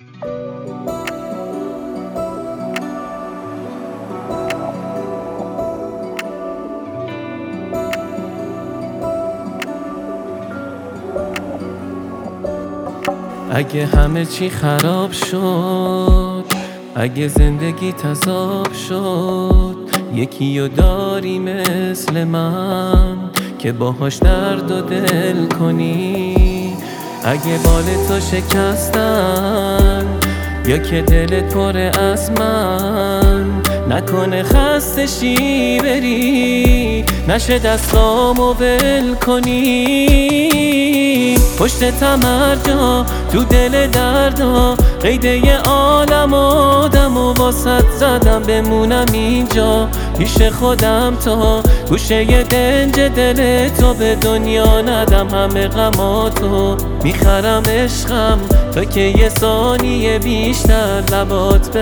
اگه همه چی خراب شد، اگه زندگی عذاب شد، یکیو داری مثل من که باهاش درد و دل کنی. اگه بال تو شکستن یا که دلت پره از من، نکنه خسته شی بری، نشه دستامو ول کنی. پشتتم هر جا تو دل دردا، قیده عالم آدم و واسط زدم بمونم اینجا پیش خودم تا گوشه دنج دل تو به دنیا ندم. همه غماتو میخرم عشقم تا که یه ثانیه بیشتر لبات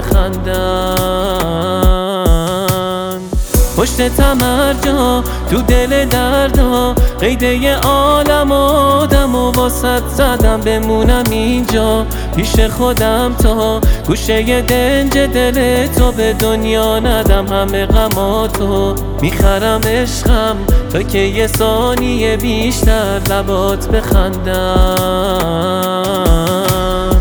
بخندن. پشتتم هر جا تو دل دردا، قیده عالم آدم و واسط زدم بمونم اینجا پیش خودم تا گوشه دنج دل تو به دنیا ندم. همه غماتو میخرم عشقم تا که یه ثانیه بیشتر لبات بخندن.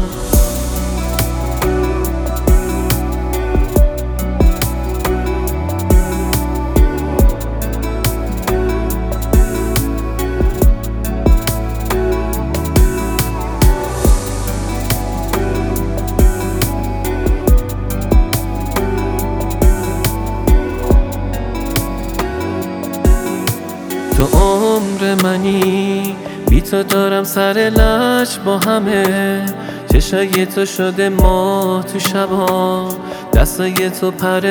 تو عمر منی، بی تو دارم سر لج با همه. چشای تو شده ما تو شبا، دستای تو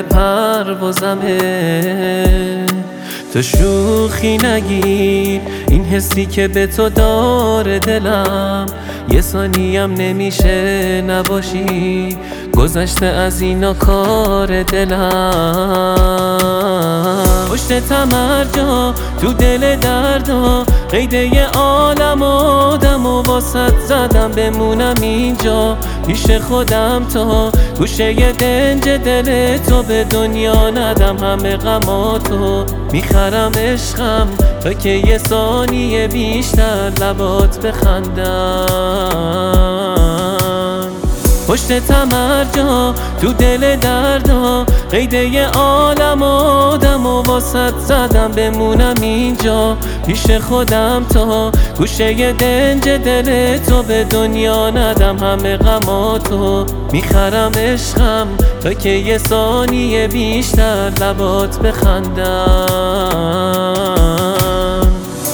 پروازمه. تو شوخی نگیر این حسی که به تو داره دلم، یه ثانیم نمیشه نباشی، گذشته از اینا کار دلم. پشتتم هر جا تو دل دردا، قیده عالم آدم و واسط زدم بمونم اینجا پیش خودم تا گوشه دنج دل تو به دنیا ندم. همه غماتو میخرم عشقم تا که یه ثانیه بیشتر لبات بخندن. پشتتم هر جا تو دل دردا، قیده عالم آدم و واسط زدم بمونم اینجا پیش خودم تا گوشه دنج دل تو به دنیا ندم. همه غماتو میخرم عشقم تا که یه ثانیه بیشتر لبات بخندن.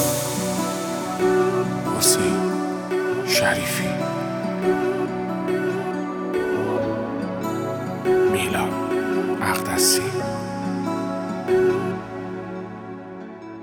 حسین شریفی، میلاد مقدسی.